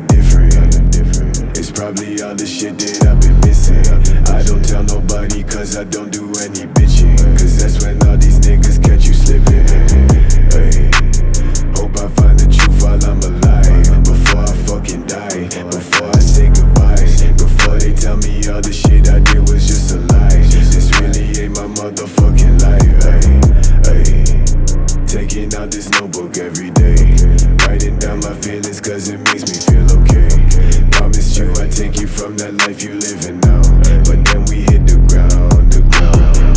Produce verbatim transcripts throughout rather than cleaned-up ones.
different. It's probably all the shit that I've been missing. I don't tell nobody cause I don't do any bitching, cause that's when all these niggas catch you slipping. Ay, hope I find the truth while I'm alive, before I fucking die, before I say goodbye, before they tell me all the shit I did was just a lie. This really ain't my motherfucking life. Ay, ay, taking out this notebook every day, writing down my feelings cause it makes me feel okay. Promised you I'd take you from that life you living now, but then we hit the ground, the ground.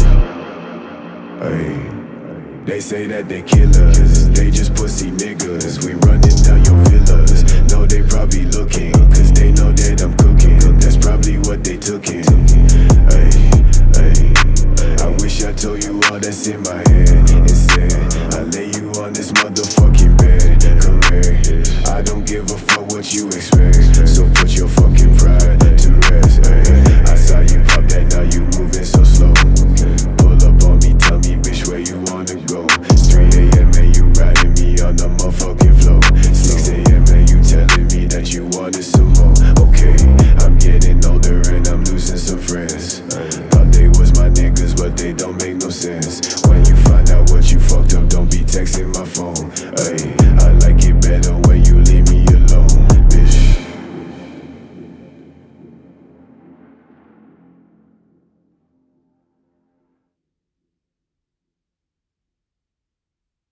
Ay, they say that they killers, they just pussy niggas. We running down your villas, no they probably looking, cause they know that I'm cooking. That's probably what they took in. Ay, ay, I wish I told you all that's in my head. Instead, I lay you on this motherfucking bed. Correct, I don't give a fuck what you expect.